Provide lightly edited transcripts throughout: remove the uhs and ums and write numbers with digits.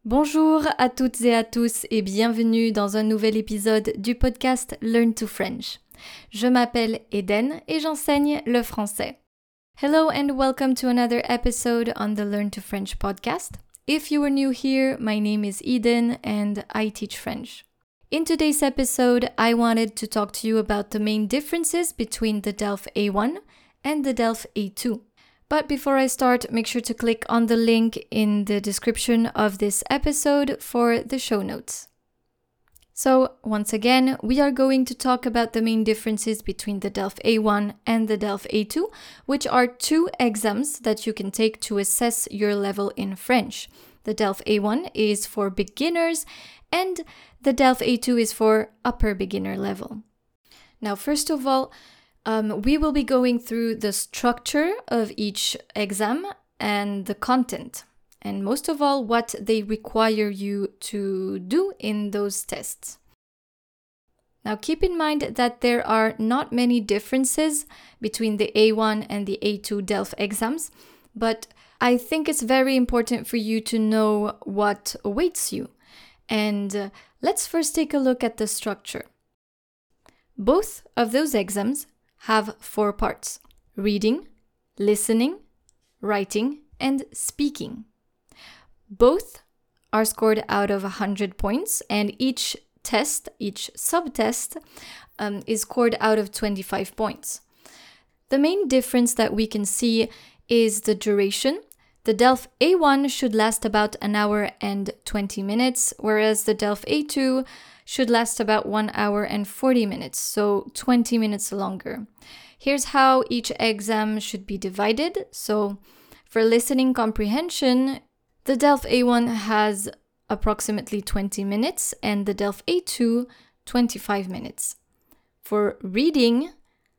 Bonjour à toutes et à tous et bienvenue dans un nouvel épisode du podcast Learn to French. Je m'appelle Eden et j'enseigne le français. Hello and welcome to another episode on the Learn to French podcast. If you are new here, my name is Eden and I teach French. In today's episode, I wanted to talk to you about the main differences between the DELF A1 and the DELF A2. But before I start, make sure to click on the link in the description of this episode for the show notes. So, once again, we are going to talk about the main differences between the DELF A1 and the DELF A2, which are two exams that you can take to assess your level in French. The DELF A1 is for beginners and the DELF A2 is for upper beginner level. Now, first of all, we will be going through the structure of each exam and the content, and most of all, what they require you to do in those tests. Now, keep in mind that there are not many differences between the A1 and the A2 DELF exams, but I think it's very important for you to know what awaits you. And let's first take a look at the structure. Both of those exams have 4 parts: reading, listening, writing, and speaking. Both are scored out of 100 points, and each subtest, is scored out of 25 points. The main difference that we can see is the duration. The DELF A1 should last about an hour and 20 minutes, whereas the DELF A2 should last about 1 hour and 40 minutes, so 20 minutes longer. Here's how each exam should be divided. So for listening comprehension, the DELF A1 has approximately 20 minutes and the DELF A2 25 minutes. For reading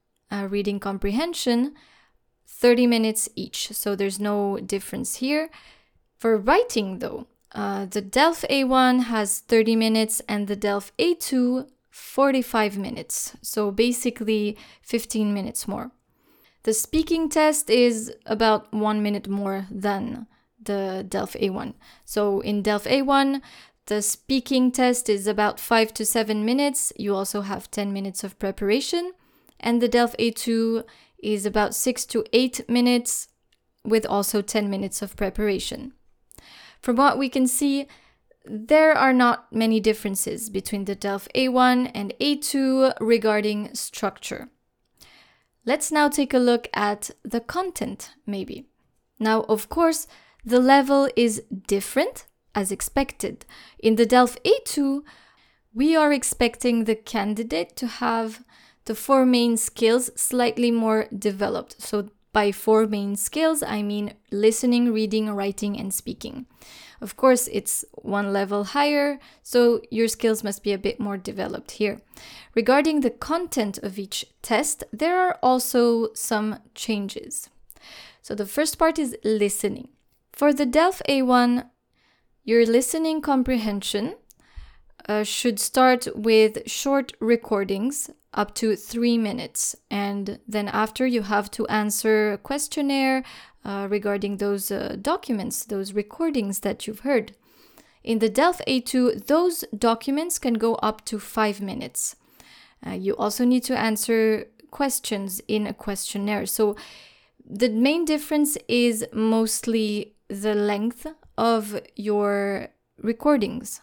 comprehension, 30 minutes each, so there's no difference here. For writing though, the DELF A1 has 30 minutes and the DELF A2 45 minutes, so basically 15 minutes more. The speaking test is about 1 minute more than the DELF A1. So in DELF A1, the speaking test is about 5 to 7 minutes. You also have 10 minutes of preparation. And the DELF A2 is about 6 to 8 minutes with also 10 minutes of preparation. From what we can see, there are not many differences between the DELF A1 and A2 regarding structure. Let's now take a look at the content, maybe. Now, of course, the level is different, as expected. In the DELF A2, we are expecting the candidate to have the 4 main skills slightly more developed. So by 4 main skills, I mean listening, reading, writing, and speaking. Of course, it's one level higher, so your skills must be a bit more developed here. Regarding the content of each test, there are also some changes. So the first part is listening. For the DELF A1, your listening comprehension should start with short recordings up to 3 minutes. And then after, you have to answer a questionnaire regarding those documents, those recordings that you've heard. In the DELF A2, those documents can go up to 5 minutes. You also need to answer questions in a questionnaire. So the main difference is mostly the length of your recordings.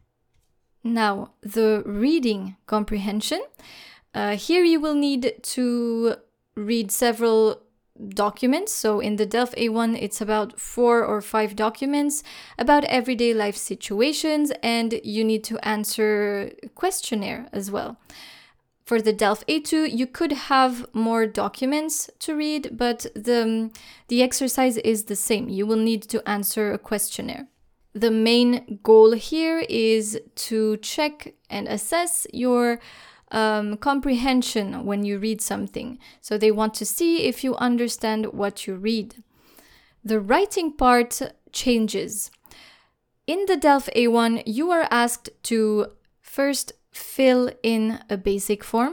Now, the reading comprehension. Here you will need to read several documents. So in the DELF A1, it's about 4 or 5 documents about everyday life situations, and you need to answer a questionnaire as well. For the DELF A2, you could have more documents to read, but the exercise is the same. You will need to answer a questionnaire. The main goal here is to check and assess your comprehension when you read something. So they want to see if you understand what you read. The writing part changes. In the DELF A1, you are asked to first fill in a basic form,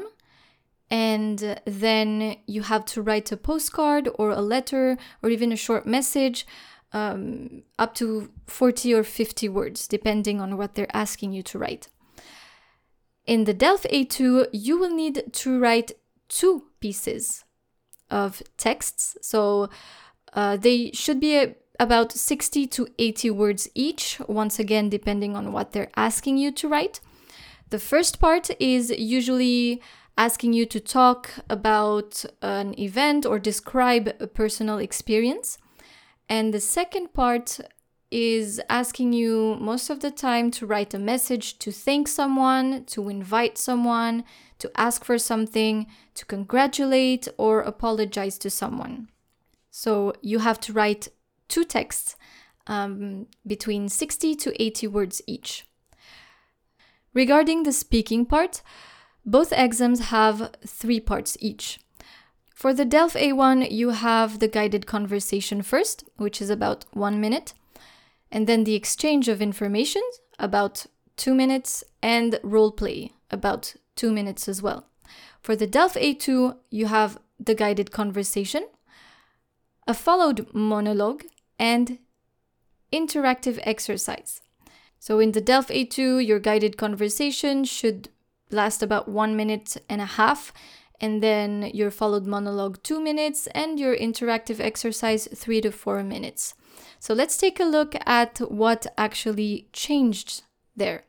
and then you have to write a postcard or a letter or even a short message up to 40 or 50 words, depending on what they're asking you to write. In the DELF A2, you will need to write 2 pieces of texts. So they should be about 60 to 80 words each, once again, depending on what they're asking you to write. The first part is usually asking you to talk about an event or describe a personal experience. And the second part is asking you most of the time to write a message to thank someone, to invite someone, to ask for something, to congratulate or apologize to someone. So you have to write 2 texts between 60 to 80 words each. Regarding the speaking part, both exams have 3 parts each. For the DELF A1, you have the guided conversation first, which is about 1 minute, and then the exchange of information, about 2 minutes, and role play, about 2 minutes as well. For the DELF A2, you have the guided conversation, a followed monologue, and interactive exercise. So in the DELF A2, your guided conversation should last about 1.5 minutes, and then your followed monologue 2 minutes, and your interactive exercise 3 to 4 minutes. So let's take a look at what actually changed there.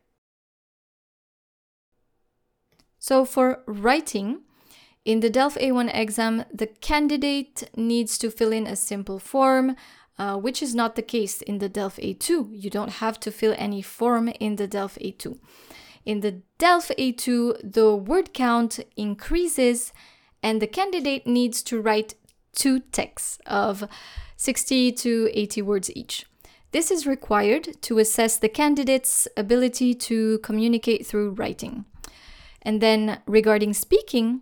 So for writing, in the DELF A1 exam, the candidate needs to fill in a simple form, which is not the case in the DELF A2. You don't have to fill any form in the DELF A2. In the DELF A2, the word count increases and the candidate needs to write 2 texts of 60 to 80 words each. This is required to assess the candidate's ability to communicate through writing. And then regarding speaking,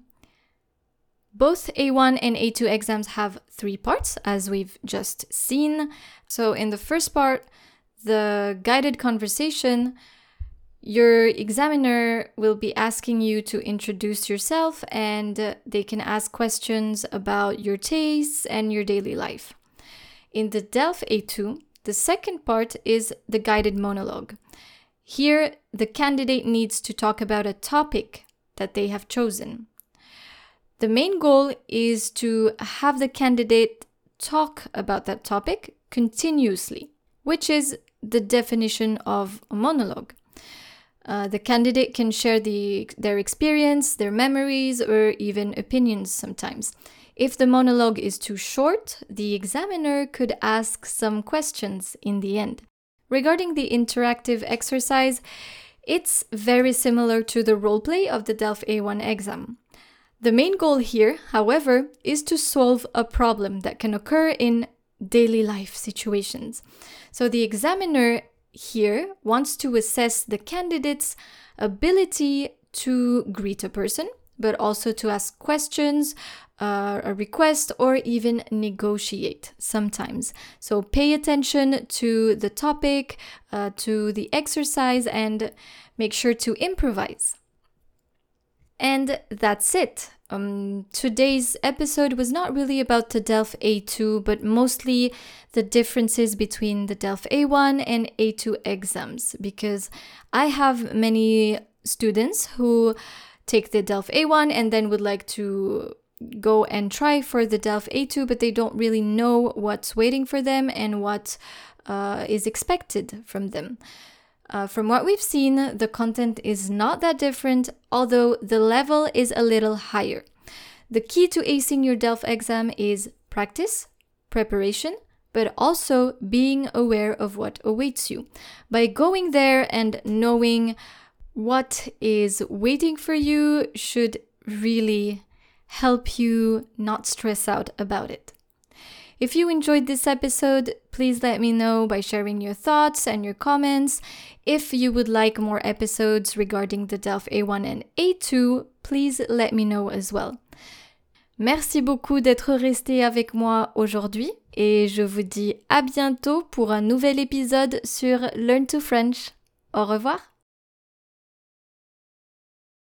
both A1 and A2 exams have 3 parts, as we've just seen. So in the first part, the guided conversation, your examiner will be asking you to introduce yourself, and they can ask questions about your tastes and your daily life. In the DELF A2, the second part is the guided monologue. Here, the candidate needs to talk about a topic that they have chosen. The main goal is to have the candidate talk about that topic continuously, which is the definition of a monologue. The candidate can share their experience, their memories, or even opinions sometimes. If the monologue is too short, the examiner could ask some questions in the end. Regarding the interactive exercise, it's very similar to the roleplay of the DELF A1 exam. The main goal here, however, is to solve a problem that can occur in daily life situations. So the examiner here wants to assess the candidate's ability to greet a person, but also to ask questions, a request, or even negotiate sometimes. So pay attention to the topic, to the exercise, and make sure to improvise. And that's it. Today's episode was not really about the DELF A2, but mostly the differences between the DELF A1 and A2 exams, because I have many students who take the DELF A1 and then would like to go and try for the DELF A2, but they don't really know what's waiting for them and what is expected from them. From what we've seen, the content is not that different, although the level is a little higher. The key to acing your DELF exam is practice, preparation, but also being aware of what awaits you. By going there and knowing what is waiting for you should really help you not stress out about it. If you enjoyed this episode, please let me know by sharing your thoughts and your comments. If you would like more episodes regarding the DELF A1 and A2, please let me know as well. Merci beaucoup d'être resté avec moi aujourd'hui et je vous dis à bientôt pour un nouvel épisode sur Learn to French. Au revoir!